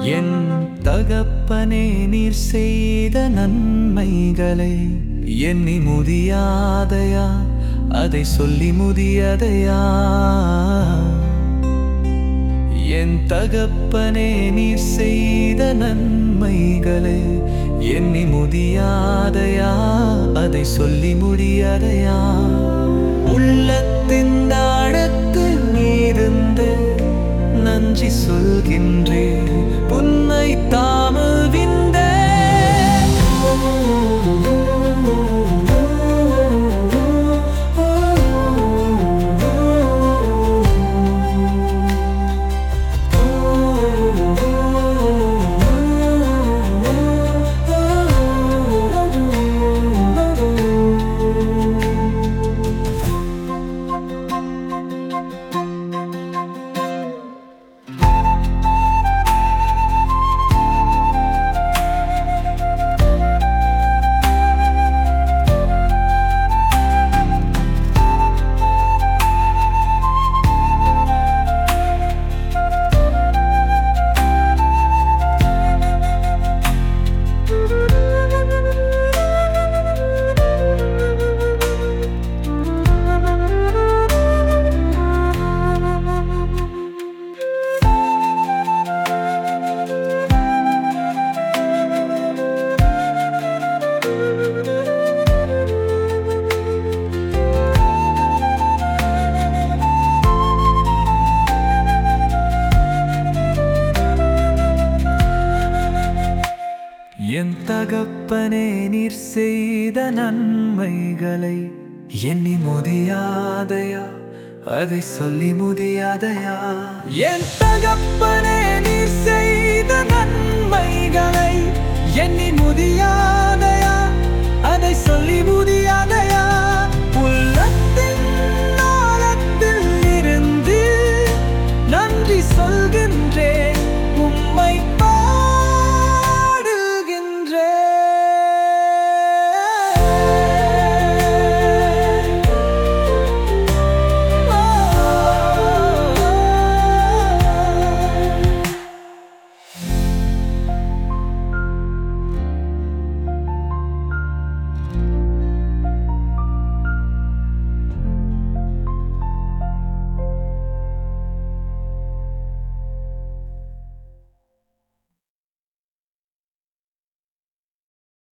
என் தகப்பனே, நீர் செய்த நன்மைகளை எண்ணி முதியாதையா, அதை சொல்லி முதியாதையா. என் தகப்பனே, நீர் செய்த நன்மைகளை எண்ணி முதியாதையா, அதை சொல்லி முடியாதையா. உள்ளத்தின் ஆழத்தில் நீருந்து நன்றி சொல்கின்றேன், உன்னை தாமுவிந்தே. என் தகப்பனே, நீர் செய்த நன்மைகளை எண்ணி முதியாதையா, அதை சொல்லி முதியாதையா. என் தகப்பனே, நீர் செய்த நன்மைகளை எண்ணி முதியாதையா,